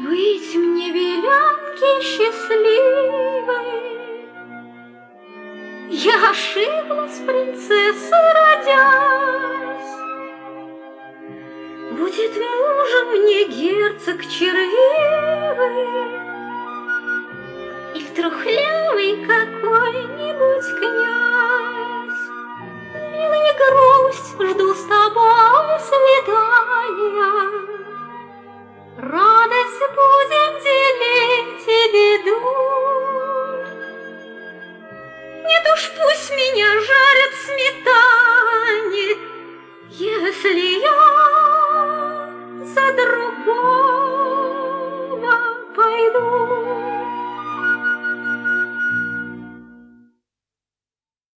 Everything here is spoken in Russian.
быть мне белянке счастливой. Я ошиблась, принцесса, родясь. Будет мужем мне герцог червивый или трухлявый какой-нибудь князь. Милая грусть, жду с тобой свидания. Радость будем делить и беду. Нет уж, пусть меня жарят в сметане, если я за другой